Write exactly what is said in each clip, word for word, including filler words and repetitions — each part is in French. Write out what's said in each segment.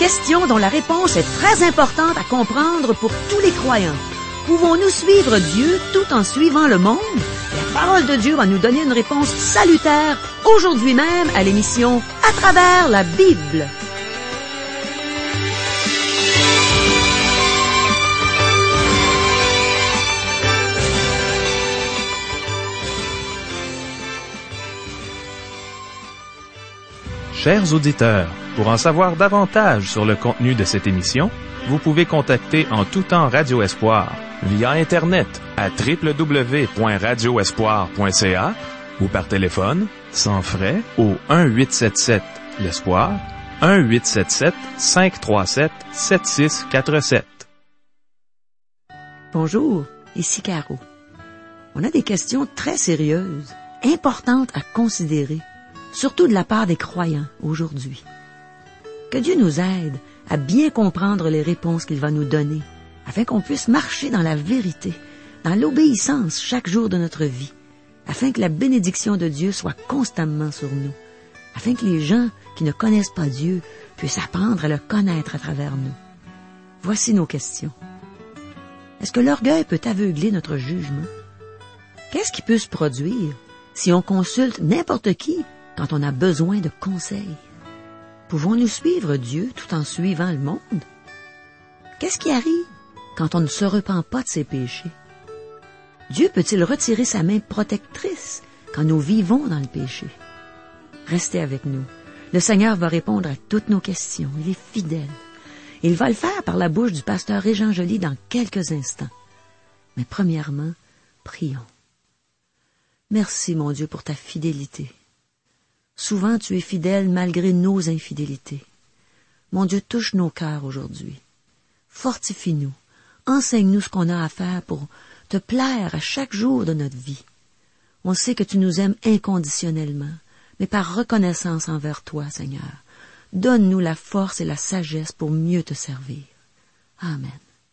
question dont la réponse est très importante à comprendre pour tous les croyants. Pouvons-nous suivre Dieu tout en suivant le monde? La parole de Dieu va nous donner une réponse salutaire aujourd'hui même à l'émission À travers la Bible. Chers auditeurs, pour en savoir davantage sur le contenu de cette émission, vous pouvez contacter en tout temps Radio Espoir via Internet à w w w point radio espoir point c a ou par téléphone, sans frais, au un huit sept sept l'Espoir, un huit sept sept cinq trois sept sept six quatre sept. Bonjour, ici Caro. On a des questions très sérieuses, importantes à considérer, surtout de la part des croyants aujourd'hui. Que Dieu nous aide à bien comprendre les réponses qu'il va nous donner, afin qu'on puisse marcher dans la vérité, dans l'obéissance chaque jour de notre vie, afin que la bénédiction de Dieu soit constamment sur nous, afin que les gens qui ne connaissent pas Dieu puissent apprendre à le connaître à travers nous. Voici nos questions. Est-ce que l'orgueil peut aveugler notre jugement? Qu'est-ce qui peut se produire si on consulte n'importe qui quand on a besoin de conseils? Pouvons-nous suivre Dieu tout en suivant le monde? Qu'est-ce qui arrive quand on ne se repent pas de ses péchés? Dieu peut-il retirer sa main protectrice quand nous vivons dans le péché? Restez avec nous. Le Seigneur va répondre à toutes nos questions. Il est fidèle. Il va le faire par la bouche du pasteur Régent Joly dans quelques instants. Mais premièrement, prions. Merci, mon Dieu, pour ta fidélité. Souvent, tu es fidèle malgré nos infidélités. Mon Dieu, touche nos cœurs aujourd'hui. Fortifie-nous. Enseigne-nous ce qu'on a à faire pour te plaire à chaque jour de notre vie. On sait que tu nous aimes inconditionnellement, mais par reconnaissance envers toi, Seigneur. Donne-nous la force et la sagesse pour mieux te servir. Amen.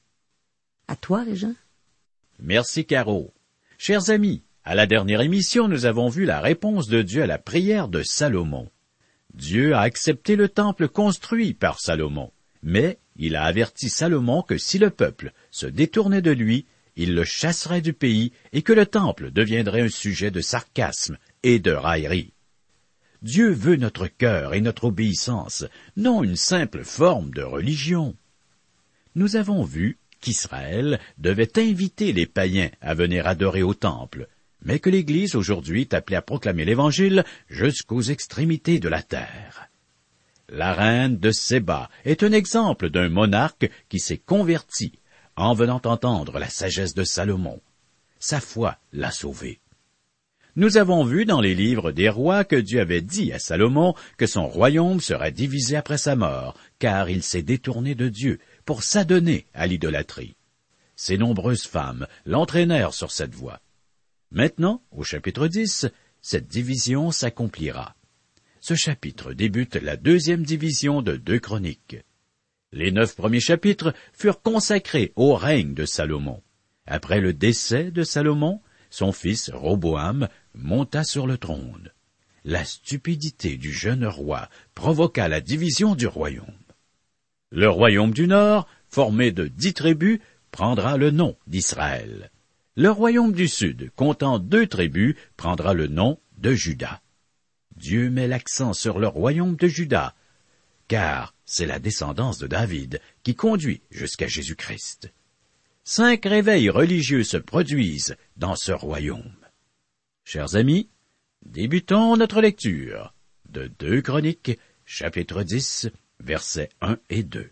À toi, Régent. Merci, Caro. Chers amis, à la dernière émission, nous avons vu la réponse de Dieu à la prière de Salomon. Dieu a accepté le temple construit par Salomon, mais il a averti Salomon que si le peuple se détournait de lui, il le chasserait du pays et que le temple deviendrait un sujet de sarcasme et de raillerie. Dieu veut notre cœur et notre obéissance, non une simple forme de religion. Nous avons vu qu'Israël devait inviter les païens à venir adorer au temple, mais que l'Église aujourd'hui est appelée à proclamer l'Évangile jusqu'aux extrémités de la terre. La reine de Séba est un exemple d'un monarque qui s'est converti en venant entendre la sagesse de Salomon. Sa foi l'a sauvé. Nous avons vu dans les livres des rois que Dieu avait dit à Salomon que son royaume serait divisé après sa mort, car il s'est détourné de Dieu pour s'adonner à l'idolâtrie. Ses nombreuses femmes l'entraînèrent sur cette voie. Maintenant, au chapitre dix, cette division s'accomplira. Ce chapitre débute la deuxième division de deux Chroniques. Les neuf premiers chapitres furent consacrés au règne de Salomon. Après le décès de Salomon, son fils Roboam monta sur le trône. La stupidité du jeune roi provoqua la division du royaume. Le royaume du Nord, formé de dix tribus, prendra le nom d'Israël. Le royaume du Sud, comptant deux tribus, prendra le nom de Juda. Dieu met l'accent sur le royaume de Juda, car c'est la descendance de David qui conduit jusqu'à Jésus-Christ. Cinq réveils religieux se produisent dans ce royaume. Chers amis, débutons notre lecture de deux Chroniques, chapitre dix, versets un et deux.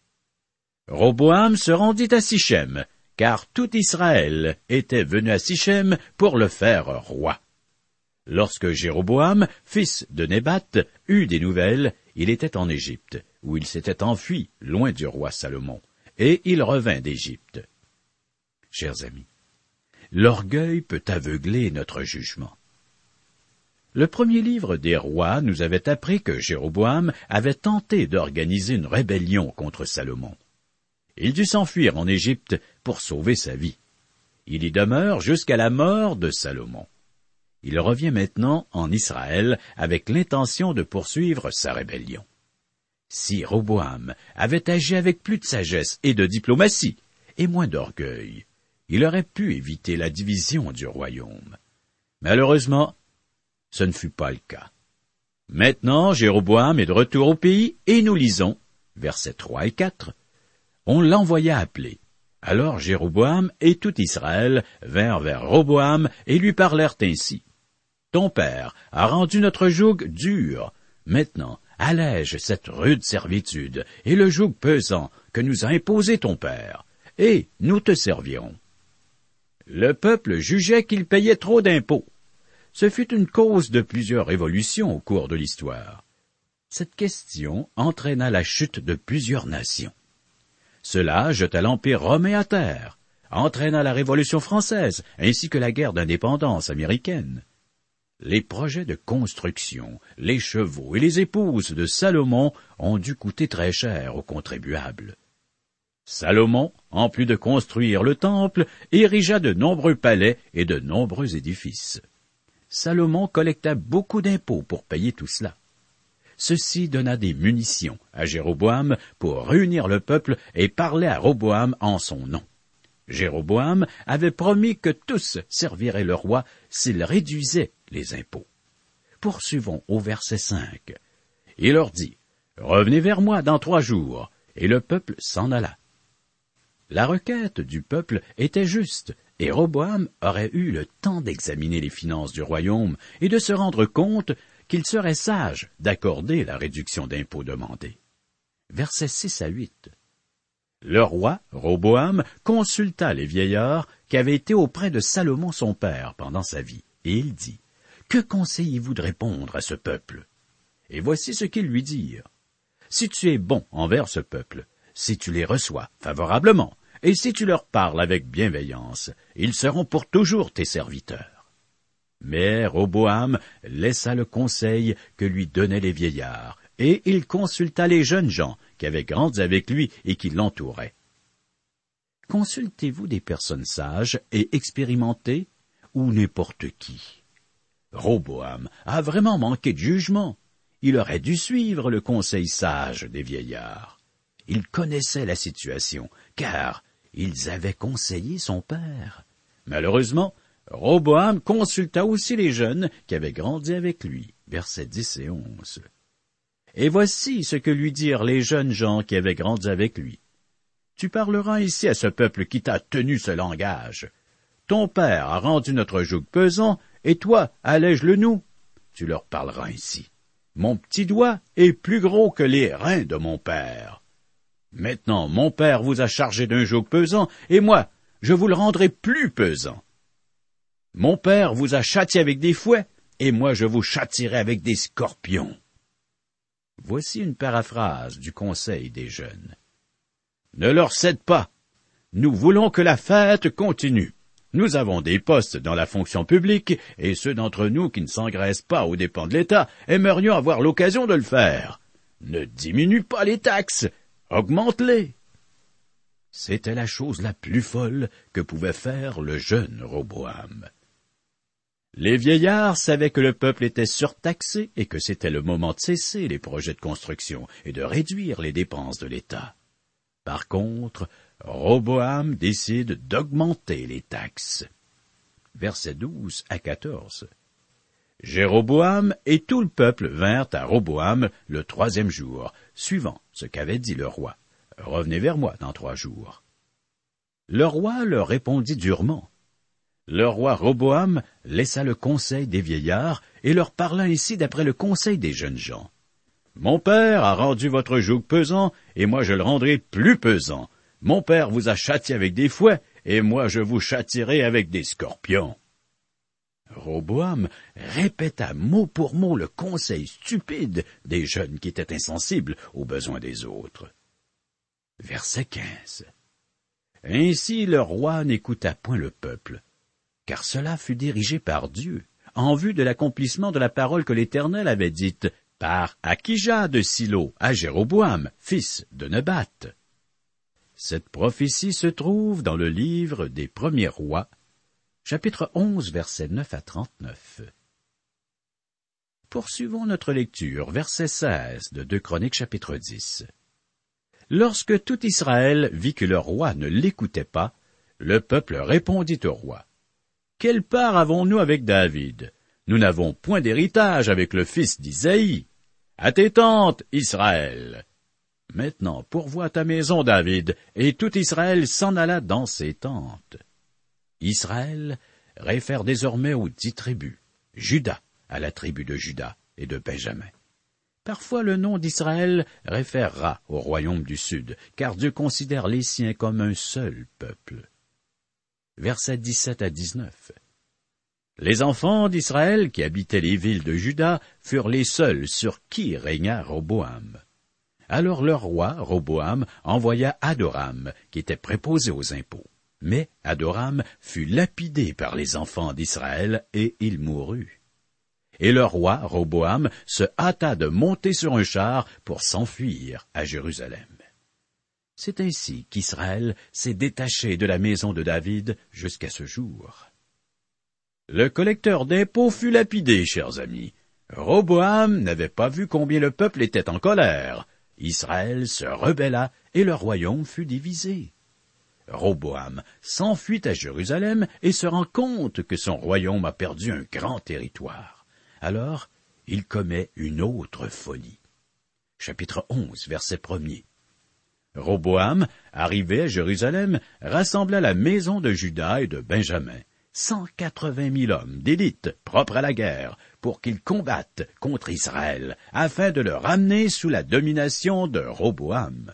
Roboam se rendit à Sichem, car tout Israël était venu à Sichem pour le faire roi. Lorsque Jéroboam, fils de Nébat, eut des nouvelles, il était en Égypte, où il s'était enfui loin du roi Salomon, et il revint d'Égypte. Chers amis, l'orgueil peut aveugler notre jugement. Le premier livre des rois nous avait appris que Jéroboam avait tenté d'organiser une rébellion contre Salomon. Il dut s'enfuir en Égypte pour sauver sa vie. Il y demeure jusqu'à la mort de Salomon. Il revient maintenant en Israël avec l'intention de poursuivre sa rébellion. Si Roboam avait agi avec plus de sagesse et de diplomatie, et moins d'orgueil, il aurait pu éviter la division du royaume. Malheureusement, ce ne fut pas le cas. Maintenant, Jéroboam est de retour au pays, et nous lisons, versets trois et quatre, « On l'envoya appeler. Alors Jéroboam et tout Israël vinrent vers Roboam et lui parlèrent ainsi. Ton père a rendu notre joug dur. Maintenant, allège cette rude servitude et le joug pesant que nous a imposé ton père, et nous te servirons. » Le peuple jugeait qu'il payait trop d'impôts. Ce fut une cause de plusieurs révolutions au cours de l'histoire. Cette question entraîna la chute de plusieurs nations. Cela jeta l'Empire romain à terre, entraîna la Révolution française ainsi que la guerre d'indépendance américaine. Les projets de construction, les chevaux et les épouses de Salomon ont dû coûter très cher aux contribuables. Salomon, en plus de construire le temple, érigea de nombreux palais et de nombreux édifices. Salomon collecta beaucoup d'impôts pour payer tout cela. Ceci donna des munitions à Jéroboam pour réunir le peuple et parler à Roboam en son nom. Jéroboam avait promis que tous serviraient le roi s'il réduisait les impôts. Poursuivons au verset cinq. Il leur dit, « Revenez vers moi dans trois jours. » Et le peuple s'en alla. La requête du peuple était juste, et Roboam aurait eu le temps d'examiner les finances du royaume et de se rendre compte qu'il serait sage d'accorder la réduction d'impôts demandée. Versets six à huit. Le roi, Roboam, consulta les vieillards qui avaient été auprès de Salomon son père pendant sa vie, et il dit, « Que conseillez-vous de répondre à ce peuple? » Et voici ce qu'ils lui dirent. « Si tu es bon envers ce peuple, si tu les reçois favorablement, et si tu leur parles avec bienveillance, ils seront pour toujours tes serviteurs. » Mais Roboam laissa le conseil que lui donnaient les vieillards, et il consulta les jeunes gens qui avaient grandi avec lui et qui l'entouraient. Consultez-vous des personnes sages et expérimentées, ou n'importe qui? Roboam a vraiment manqué de jugement. Il aurait dû suivre le conseil sage des vieillards. Ils connaissaient la situation, car ils avaient conseillé son père. Malheureusement, Roboam consulta aussi les jeunes qui avaient grandi avec lui, versets dix et onze. Et voici ce que lui dirent les jeunes gens qui avaient grandi avec lui. Tu parleras ici à ce peuple qui t'a tenu ce langage. Ton père a rendu notre joug pesant, et toi, allège-le nous. Tu leur parleras ainsi. Mon petit doigt est plus gros que les reins de mon père. Maintenant, mon père vous a chargé d'un joug pesant, et moi, je vous le rendrai plus pesant. Mon père vous a châtié avec des fouets, et moi je vous châtierai avec des scorpions. Voici une paraphrase du conseil des jeunes. Ne leur cède pas. Nous voulons que la fête continue. Nous avons des postes dans la fonction publique, et ceux d'entre nous qui ne s'engraissent pas aux dépens de l'État aimerions avoir l'occasion de le faire. Ne diminue pas les taxes, augmente-les. C'était la chose la plus folle que pouvait faire le jeune Roboam. Les vieillards savaient que le peuple était surtaxé et que c'était le moment de cesser les projets de construction et de réduire les dépenses de l'État. Par contre, Roboam décide d'augmenter les taxes. Versets douze à quatorze. Jéroboam et tout le peuple vinrent à Roboam le troisième jour, suivant ce qu'avait dit le roi. « Revenez vers moi dans trois jours. » Le roi leur répondit durement. Le roi Roboam laissa le conseil des vieillards et leur parla ainsi d'après le conseil des jeunes gens. « Mon père a rendu votre joug pesant, et moi je le rendrai plus pesant. Mon père vous a châtié avec des fouets, et moi je vous châtierai avec des scorpions. » Roboam répéta mot pour mot le conseil stupide des jeunes qui étaient insensibles aux besoins des autres. Verset quinze. Ainsi le roi n'écouta point le peuple, car cela fut dirigé par Dieu, en vue de l'accomplissement de la parole que l'Éternel avait dite par Akija de Silo à Jéroboam, fils de Nebat. Cette prophétie se trouve dans le livre des Premiers Rois, chapitre onze, versets neuf à trente-neuf. Poursuivons notre lecture, verset seize de deux Chroniques chapitre dix. Lorsque tout Israël vit que le roi ne l'écoutait pas, le peuple répondit au roi. « Quelle part avons-nous avec David? Nous n'avons point d'héritage avec le fils d'Isaïe. À tes tentes, Israël! » Maintenant, pourvois ta maison, David, et tout Israël s'en alla dans ses tentes. Israël réfère désormais aux dix tribus, Juda à la tribu de Juda et de Benjamin. Parfois le nom d'Israël référera au royaume du Sud, car Dieu considère les siens comme un seul peuple. Versets dix-sept à dix-neuf. Les enfants d'Israël qui habitaient les villes de Juda furent les seuls sur qui régna Roboam. Alors le roi, Roboam, envoya Adoram, qui était préposé aux impôts. Mais Adoram fut lapidé par les enfants d'Israël, et il mourut. Et le roi, Roboam, se hâta de monter sur un char pour s'enfuir à Jérusalem. C'est ainsi qu'Israël s'est détaché de la maison de David jusqu'à ce jour. Le collecteur d'impôts fut lapidé, chers amis. Roboam n'avait pas vu combien le peuple était en colère. Israël se rebella et le royaume fut divisé. Roboam s'enfuit à Jérusalem et se rend compte que son royaume a perdu un grand territoire. Alors, il commet une autre folie. Chapitre onze, verset premier. Roboam, arrivé à Jérusalem, rassembla la maison de Juda et de Benjamin, cent quatre-vingt mille hommes d'élite propres à la guerre, pour qu'ils combattent contre Israël, afin de le ramener sous la domination de Roboam.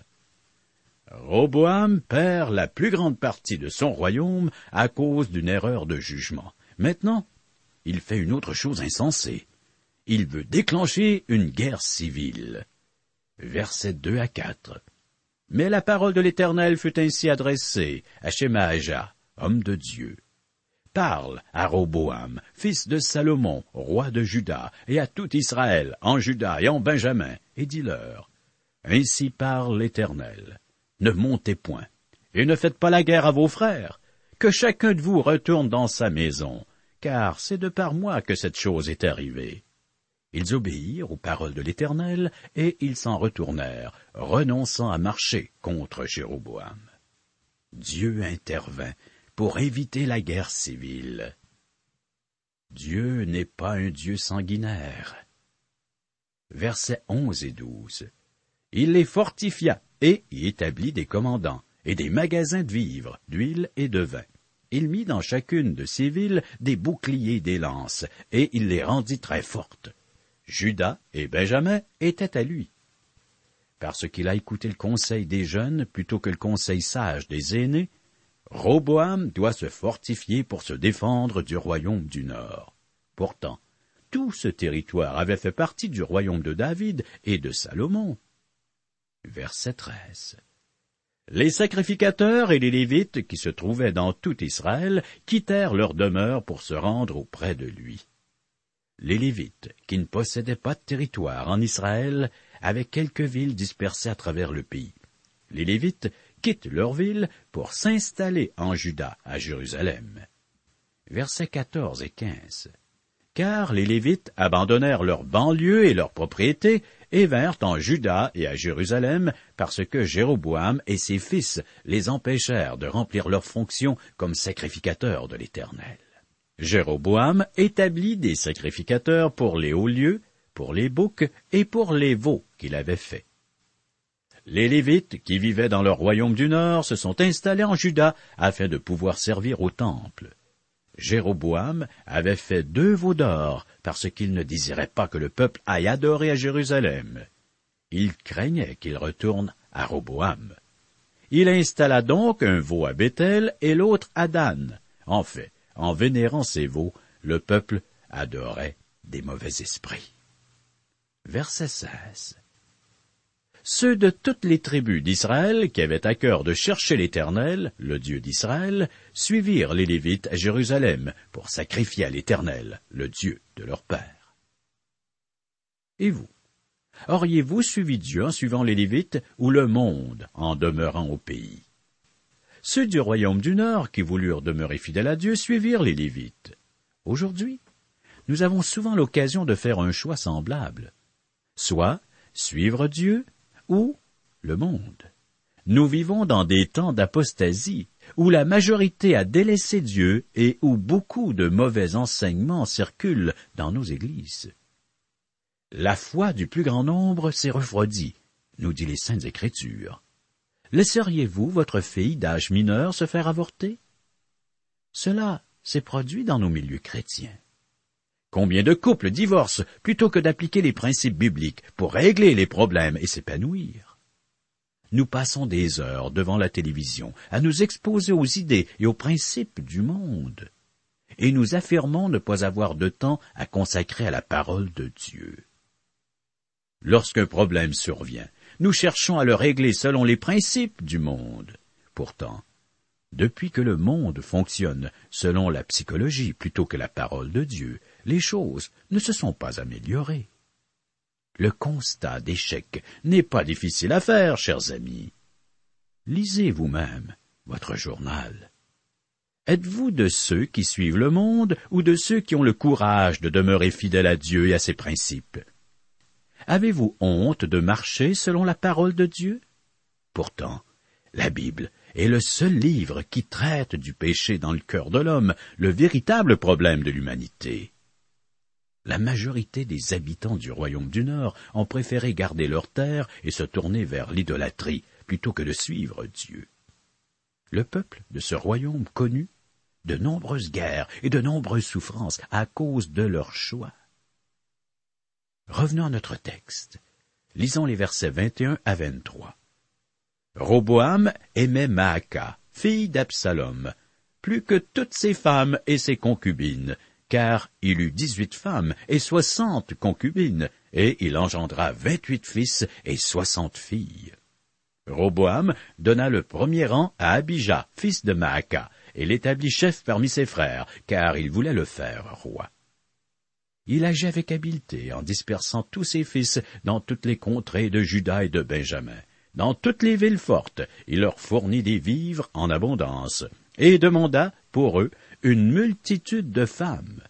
Roboam perd la plus grande partie de son royaume à cause d'une erreur de jugement. Maintenant, il fait une autre chose insensée. Il veut déclencher une guerre civile. Versets deux à quatre. Mais la parole de l'Éternel fut ainsi adressée à Shemaja, homme de Dieu. Parle à Roboam, fils de Salomon, roi de Juda, et à tout Israël, en Juda et en Benjamin, et dis-leur, ainsi parle l'Éternel. Ne montez point, et ne faites pas la guerre à vos frères, que chacun de vous retourne dans sa maison, car c'est de par moi que cette chose est arrivée. Ils obéirent aux paroles de l'Éternel, et ils s'en retournèrent, renonçant à marcher contre Jéroboam. Dieu intervint pour éviter la guerre civile. Dieu n'est pas un Dieu sanguinaire. Versets onze et douze. Il les fortifia et y établit des commandants et des magasins de vivres, d'huile et de vin. Il mit dans chacune de ces villes des boucliers et des lances, et il les rendit très fortes. Juda et Benjamin étaient à lui. Parce qu'il a écouté le conseil des jeunes plutôt que le conseil sage des aînés, Roboam doit se fortifier pour se défendre du royaume du Nord. Pourtant, tout ce territoire avait fait partie du royaume de David et de Salomon. Verset treize. Les sacrificateurs et les Lévites qui se trouvaient dans tout Israël quittèrent leur demeure pour se rendre auprès de lui. Les Lévites, qui ne possédaient pas de territoire en Israël, avaient quelques villes dispersées à travers le pays. Les Lévites quittent leur ville pour s'installer en Juda, à Jérusalem. Versets quatorze et quinze. Car les Lévites abandonnèrent leurs banlieues et leurs propriétés et vinrent en Juda et à Jérusalem parce que Jéroboam et ses fils les empêchèrent de remplir leurs fonctions comme sacrificateurs de l'Éternel. Jéroboam établit des sacrificateurs pour les hauts lieux, pour les boucs et pour les veaux qu'il avait faits. Les Lévites, qui vivaient dans le royaume du Nord, se sont installés en Juda afin de pouvoir servir au temple. Jéroboam avait fait deux veaux d'or parce qu'il ne désirait pas que le peuple aille adorer à Jérusalem. Il craignait qu'il retourne à Roboam. Il installa donc un veau à Béthel et l'autre à Dan. En fait, en vénérant ces veaux, le peuple adorait des mauvais esprits. Verset seize. Ceux de toutes les tribus d'Israël qui avaient à cœur de chercher l'Éternel, le Dieu d'Israël, suivirent les Lévites à Jérusalem pour sacrifier à l'Éternel, le Dieu de leur père. Et vous, auriez-vous suivi Dieu en suivant les Lévites ou le monde en demeurant au pays? Ceux du royaume du Nord qui voulurent demeurer fidèles à Dieu suivirent les Lévites. Aujourd'hui, nous avons souvent l'occasion de faire un choix semblable. Soit suivre Dieu ou le monde. Nous vivons dans des temps d'apostasie, où la majorité a délaissé Dieu et où beaucoup de mauvais enseignements circulent dans nos églises. La foi du plus grand nombre s'est refroidie, nous dit les Saintes Écritures. Laisseriez-vous votre fille d'âge mineur se faire avorter? Cela s'est produit dans nos milieux chrétiens. Combien de couples divorcent plutôt que d'appliquer les principes bibliques pour régler les problèmes et s'épanouir? Nous passons des heures devant la télévision à nous exposer aux idées et aux principes du monde, et nous affirmons ne pas avoir de temps à consacrer à la parole de Dieu. Lorsqu'un problème survient, nous cherchons à le régler selon les principes du monde. Pourtant, depuis que le monde fonctionne selon la psychologie plutôt que la parole de Dieu, les choses ne se sont pas améliorées. Le constat d'échec n'est pas difficile à faire, chers amis. Lisez vous-même votre journal. Êtes-vous de ceux qui suivent le monde ou de ceux qui ont le courage de demeurer fidèles à Dieu et à ses principes? Avez-vous honte de marcher selon la parole de Dieu? Pourtant, la Bible est le seul livre qui traite du péché dans le cœur de l'homme, le véritable problème de l'humanité. La majorité des habitants du royaume du Nord ont préféré garder leur terre et se tourner vers l'idolâtrie plutôt que de suivre Dieu. Le peuple de ce royaume connut de nombreuses guerres et de nombreuses souffrances à cause de leur choix. Revenons à notre texte. Lisons les versets vingt et un à vingt-trois. Roboam aimait Maaka, fille d'Absalom, plus que toutes ses femmes et ses concubines, car il eut dix-huit femmes et soixante concubines, et il engendra vingt-huit fils et soixante filles. Roboam donna le premier rang à Abijah, fils de Maaka, et l'établit chef parmi ses frères, car il voulait le faire roi. Il agit avec habileté en dispersant tous ses fils dans toutes les contrées de Juda et de Benjamin. Dans toutes les villes fortes, il leur fournit des vivres en abondance, et demanda pour eux une multitude de femmes.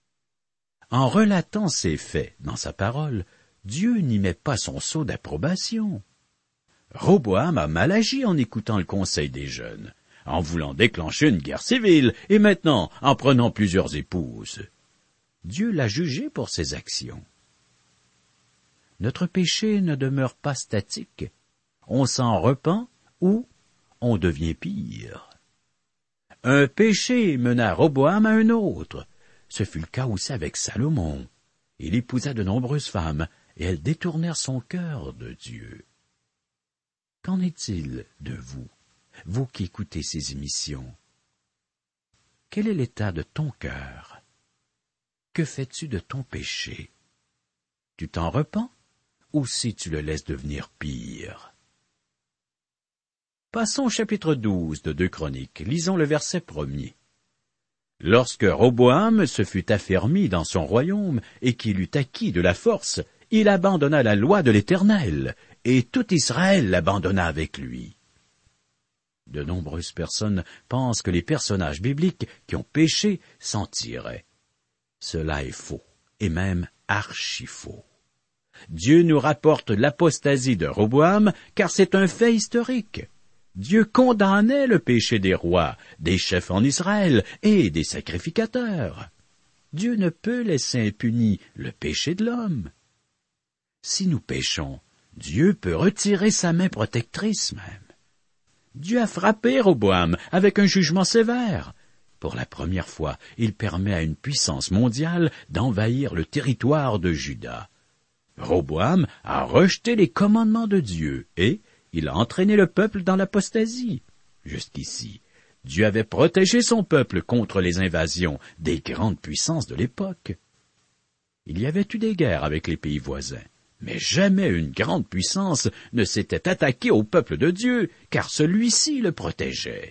En relatant ces faits dans sa parole, Dieu n'y met pas son sceau d'approbation. Roboam a mal agi en écoutant le conseil des jeunes, en voulant déclencher une guerre civile, et maintenant en prenant plusieurs épouses. Dieu l'a jugé pour ses actions. Notre péché ne demeure pas statique. On s'en repent ou on devient pire. Un péché mena Roboam à un autre. Ce fut le cas aussi avec Salomon. Il épousa de nombreuses femmes, et elles détournèrent son cœur de Dieu. Qu'en est-il de vous, vous qui écoutez ces émissions? Quel est l'état de ton cœur? Que fais-tu de ton péché? Tu t'en repens, ou si tu le laisses devenir pire? Passons au chapitre douze de deux Chroniques. Lisons le verset premier. Lorsque Roboam se fut affermi dans son royaume et qu'il eut acquis de la force, il abandonna la loi de l'Éternel, et tout Israël l'abandonna avec lui. De nombreuses personnes pensent que les personnages bibliques qui ont péché s'en tiraient. Cela est faux, et même archi-faux. Dieu nous rapporte l'apostasie de Roboam, car c'est un fait historique. Dieu condamnait le péché des rois, des chefs en Israël et des sacrificateurs. Dieu ne peut laisser impuni le péché de l'homme. Si nous péchons, Dieu peut retirer sa main protectrice même. Dieu a frappé Roboam avec un jugement sévère. Pour la première fois, il permet à une puissance mondiale d'envahir le territoire de Juda. Roboam a rejeté les commandements de Dieu et il a entraîné le peuple dans l'apostasie. Jusqu'ici, Dieu avait protégé son peuple contre les invasions des grandes puissances de l'époque. Il y avait eu des guerres avec les pays voisins, mais jamais une grande puissance ne s'était attaquée au peuple de Dieu, car celui-ci le protégeait.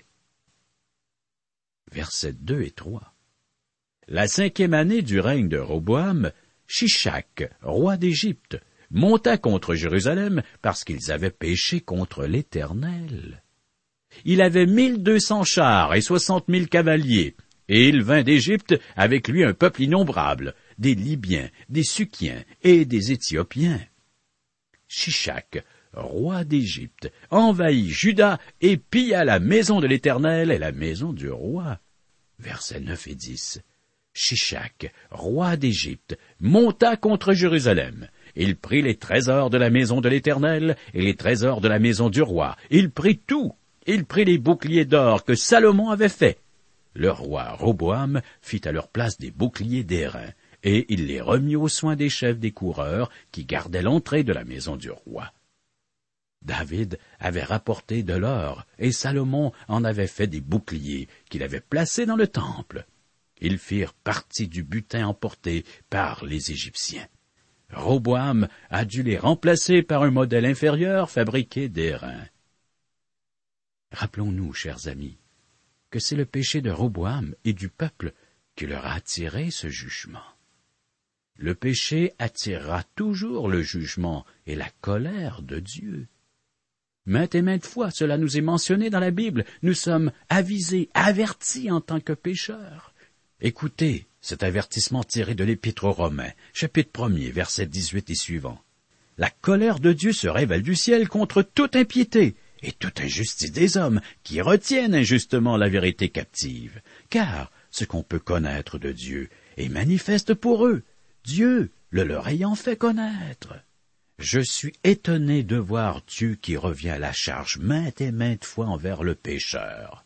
Versets deux et trois. La cinquième année du règne de Roboam, Shishak, roi d'Égypte, monta contre Jérusalem parce qu'ils avaient péché contre l'Éternel. Il avait mille deux cents chars et soixante mille cavaliers, et il vint d'Égypte avec lui un peuple innombrable, des Libyens, des Sukiens et des Éthiopiens. Shishak, roi d'Égypte, envahit Juda et pilla la maison de l'Éternel et la maison du roi. Versets neuf et dix. Shishak, roi d'Égypte, monta contre Jérusalem. Il prit les trésors de la maison de l'Éternel et les trésors de la maison du roi. Il prit tout. Il prit les boucliers d'or que Salomon avait faits. Le roi Roboam fit à leur place des boucliers d'airain, et il les remit aux soins des chefs des coureurs qui gardaient l'entrée de la maison du roi. David avait rapporté de l'or, et Salomon en avait fait des boucliers qu'il avait placés dans le temple. Ils firent partie du butin emporté par les Égyptiens. Roboam a dû les remplacer par un modèle inférieur fabriqué d'airain. Rappelons-nous, chers amis, que c'est le péché de Roboam et du peuple qui leur a attiré ce jugement. Le péché attirera toujours le jugement et la colère de Dieu. Maintes et maintes fois, cela nous est mentionné dans la Bible, nous sommes avisés, avertis en tant que pécheurs. Écoutez cet avertissement tiré de l'Épître aux Romains, chapitre premier, versets dix-huit et suivants. La colère de Dieu se révèle du ciel contre toute impiété et toute injustice des hommes qui retiennent injustement la vérité captive. Car ce qu'on peut connaître de Dieu est manifeste pour eux, Dieu le leur ayant fait connaître. Je suis étonné de voir Dieu qui revient à la charge maintes et maintes fois envers le pécheur.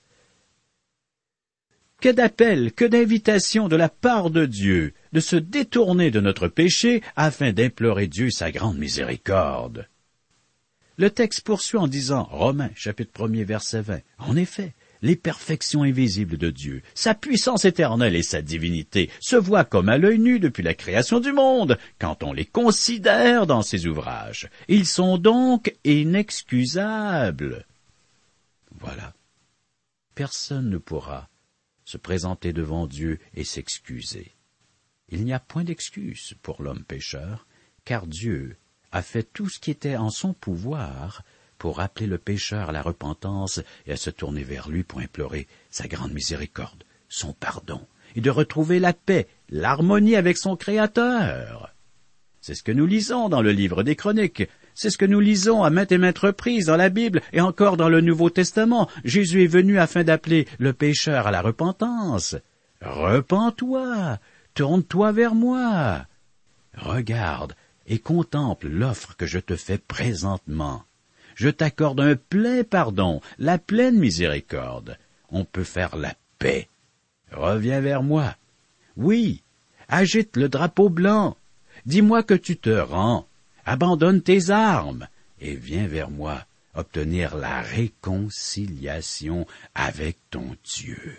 Que d'appels, que d'invitations de la part de Dieu de se détourner de notre péché afin d'implorer Dieu sa grande miséricorde. Le texte poursuit en disant, Romains, chapitre premier, verset vingt, en effet, les perfections invisibles de Dieu, sa puissance éternelle et sa divinité se voient comme à l'œil nu depuis la création du monde, quand on les considère dans ses ouvrages. Ils sont donc inexcusables. Voilà. Personne ne pourra se présenter devant Dieu et s'excuser. Il n'y a point d'excuse pour l'homme pécheur, car Dieu a fait tout ce qui était en son pouvoir pour appeler le pécheur à la repentance et à se tourner vers lui pour implorer sa grande miséricorde, son pardon, et de retrouver la paix, l'harmonie avec son Créateur. C'est ce que nous lisons dans le livre des Chroniques, c'est ce que nous lisons à maintes et maintes reprises dans la Bible et encore dans le Nouveau Testament. Jésus est venu afin d'appeler le pécheur à la repentance. Repens-toi, tourne-toi vers moi. Regarde et contemple l'offre que je te fais présentement. Je t'accorde un plein pardon, la pleine miséricorde. On peut faire la paix. Reviens vers moi. Oui, agite le drapeau blanc. Dis-moi que tu te rends. Abandonne tes armes et viens vers moi obtenir la réconciliation avec ton Dieu.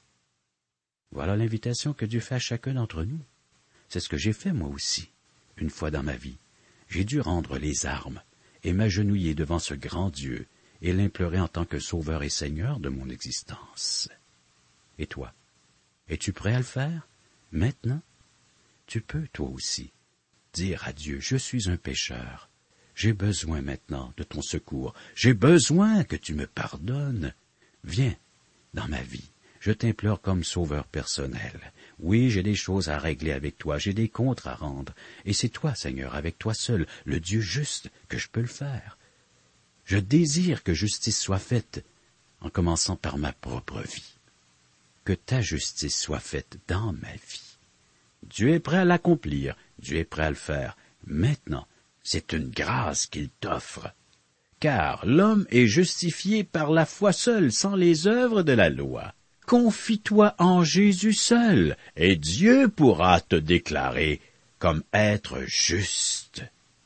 Voilà l'invitation que Dieu fait à chacun d'entre nous. C'est ce que j'ai fait moi aussi, une fois dans ma vie. J'ai dû rendre les armes et m'agenouiller devant ce grand Dieu et l'implorer en tant que Sauveur et Seigneur de mon existence. Et toi, es-tu prêt à le faire, maintenant? Tu peux, toi aussi, dire à Dieu, je suis un pécheur, j'ai besoin maintenant de ton secours, j'ai besoin que tu me pardonnes. Viens dans ma vie, je t'implore comme sauveur personnel. Oui, j'ai des choses à régler avec toi, j'ai des comptes à rendre, et c'est toi, Seigneur, avec toi seul, le Dieu juste, que je peux le faire. Je désire que justice soit faite, en commençant par ma propre vie. Que ta justice soit faite dans ma vie. Dieu est prêt à l'accomplir, Dieu est prêt à le faire. Maintenant, c'est une grâce qu'il t'offre. Car l'homme est justifié par la foi seule, sans les œuvres de la loi. Confie-toi en Jésus seul, et Dieu pourra te déclarer comme être juste.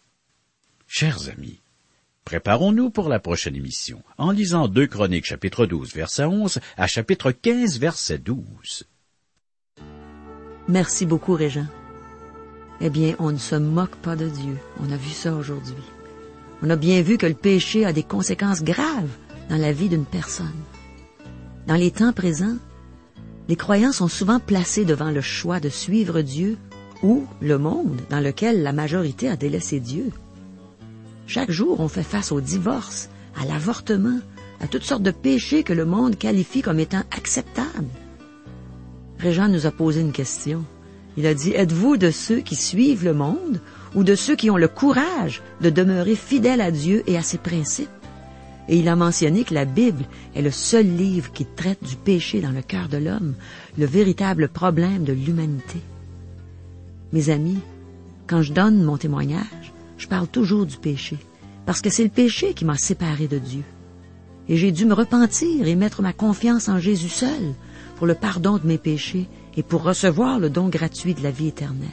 Chers amis, préparons-nous pour la prochaine émission, en lisant deux Chroniques, chapitre douze, verset onze, à chapitre quinze, verset douze. Merci beaucoup, Régent. Eh bien, on ne se moque pas de Dieu. On a vu ça aujourd'hui. On a bien vu que le péché a des conséquences graves dans la vie d'une personne. Dans les temps présents, les croyants sont souvent placés devant le choix de suivre Dieu ou le monde dans lequel la majorité a délaissé Dieu. Chaque jour, on fait face au divorce, à l'avortement, à toutes sortes de péchés que le monde qualifie comme étant acceptables. Régent nous a posé une question. Il a dit, êtes-vous de ceux qui suivent le monde ou de ceux qui ont le courage de demeurer fidèles à Dieu et à ses principes? Et il a mentionné que la Bible est le seul livre qui traite du péché dans le cœur de l'homme, le véritable problème de l'humanité. Mes amis, quand je donne mon témoignage, je parle toujours du péché, parce que c'est le péché qui m'a séparé de Dieu. Et j'ai dû me repentir et mettre ma confiance en Jésus seul pour le pardon de mes péchés et pour recevoir le don gratuit de la vie éternelle.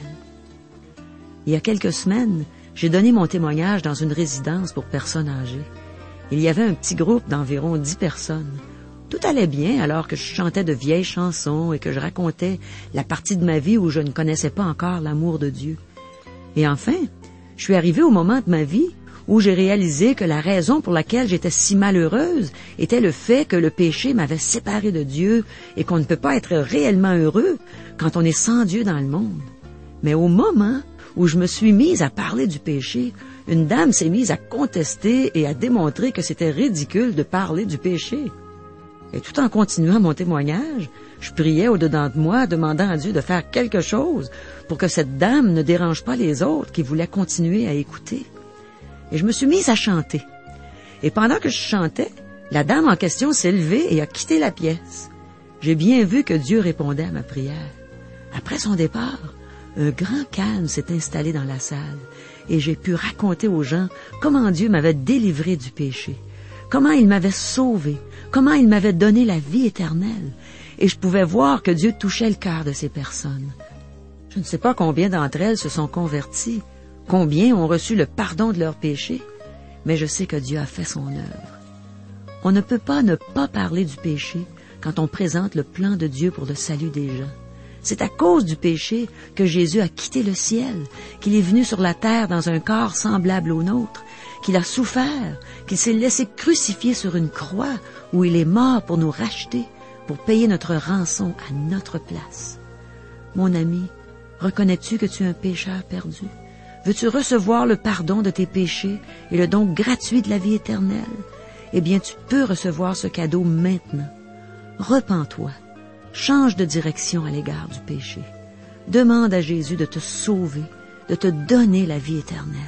Il y a quelques semaines, j'ai donné mon témoignage dans une résidence pour personnes âgées. Il y avait un petit groupe d'environ dix personnes. Tout allait bien alors que je chantais de vieilles chansons et que je racontais la partie de ma vie où je ne connaissais pas encore l'amour de Dieu. Et enfin, je suis arrivée au moment de ma vie où j'ai réalisé que la raison pour laquelle j'étais si malheureuse était le fait que le péché m'avait séparée de Dieu et qu'on ne peut pas être réellement heureux quand on est sans Dieu dans le monde. Mais au moment où je me suis mise à parler du péché, une dame s'est mise à contester et à démontrer que c'était ridicule de parler du péché. Et tout en continuant mon témoignage, je priais au-dedans de moi, demandant à Dieu de faire quelque chose pour que cette dame ne dérange pas les autres qui voulaient continuer à écouter. Et je me suis mise à chanter. Et pendant que je chantais, la dame en question s'est levée et a quitté la pièce. J'ai bien vu que Dieu répondait à ma prière. Après son départ, un grand calme s'est installé dans la salle et j'ai pu raconter aux gens comment Dieu m'avait délivré du péché, comment il m'avait sauvé, comment il m'avait donné la vie éternelle. Et je pouvais voir que Dieu touchait le cœur de ces personnes. Je ne sais pas combien d'entre elles se sont converties, combien ont reçu le pardon de leurs péchés, mais je sais que Dieu a fait son œuvre. On ne peut pas ne pas parler du péché quand on présente le plan de Dieu pour le salut des gens. C'est à cause du péché que Jésus a quitté le ciel, qu'il est venu sur la terre dans un corps semblable au nôtre, qu'il a souffert, qu'il s'est laissé crucifier sur une croix où il est mort pour nous racheter, pour payer notre rançon à notre place. Mon ami, reconnais-tu que tu es un pécheur perdu? Veux-tu recevoir le pardon de tes péchés et le don gratuit de la vie éternelle? Eh bien, tu peux recevoir ce cadeau maintenant. Repens-toi. Change de direction à l'égard du péché. Demande à Jésus de te sauver, de te donner la vie éternelle.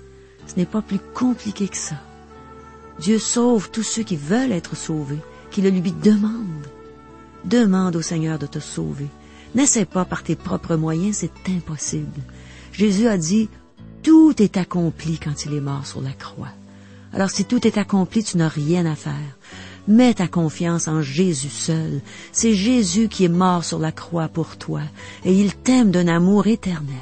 Ce n'est pas plus compliqué que ça. Dieu sauve tous ceux qui veulent être sauvés, qui le lui demandent. Demande au Seigneur de te sauver. N'essaie pas par tes propres moyens, c'est impossible. Jésus a dit, tout est accompli quand il est mort sur la croix. Alors si tout est accompli, tu n'as rien à faire. Mets ta confiance en Jésus seul. C'est Jésus qui est mort sur la croix pour toi, et il t'aime d'un amour éternel.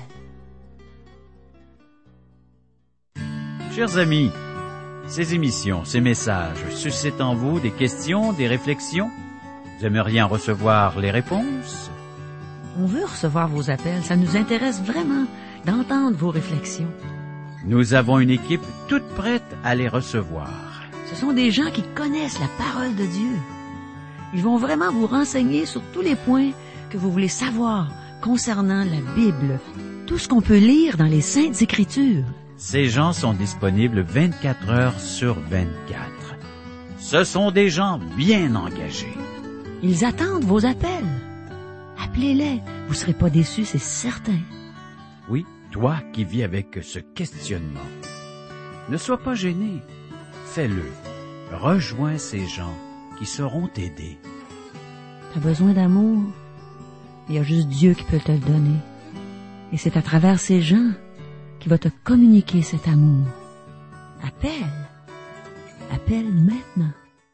Chers amis, ces émissions, ces messages suscitent en vous des questions, des réflexions? Vous aimeriez en recevoir les réponses? On veut recevoir vos appels, ça nous intéresse vraiment d'entendre vos réflexions. Nous avons une équipe toute prête à les recevoir. Ce sont des gens qui connaissent la parole de Dieu. Ils vont vraiment vous renseigner sur tous les points que vous voulez savoir concernant la Bible, tout ce qu'on peut lire dans les Saintes Écritures. Ces gens sont disponibles vingt-quatre heures sur vingt-quatre. Ce sont des gens bien engagés. Ils attendent vos appels. Appelez-les, vous ne serez pas déçus, c'est certain. Oui, toi qui vis avec ce questionnement, ne sois pas gêné. Fais-le. Rejoins ces gens qui sauront t'aider. Tu as besoin d'amour. Il y a juste Dieu qui peut te le donner. Et c'est à travers ces gens qu'il va te communiquer cet amour. Appelle. Appelle maintenant.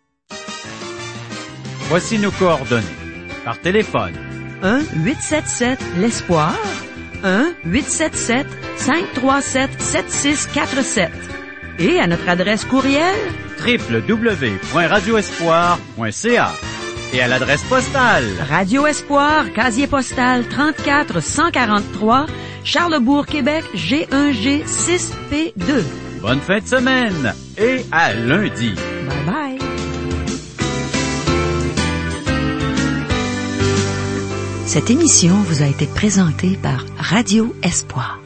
Voici nos coordonnées. Par téléphone. un huit sept sept l'Espoir. un huit sept sept cinq trois sept sept six quatre sept. Et à notre adresse courriel w w w point radio espoir point c a et à l'adresse postale Radio Espoir, casier postal trente-quatre cent quarante-trois, Charlesbourg, Québec, G un G six P deux. Bonne fin de semaine et à lundi. Bye bye. Cette émission vous a été présentée par Radio Espoir.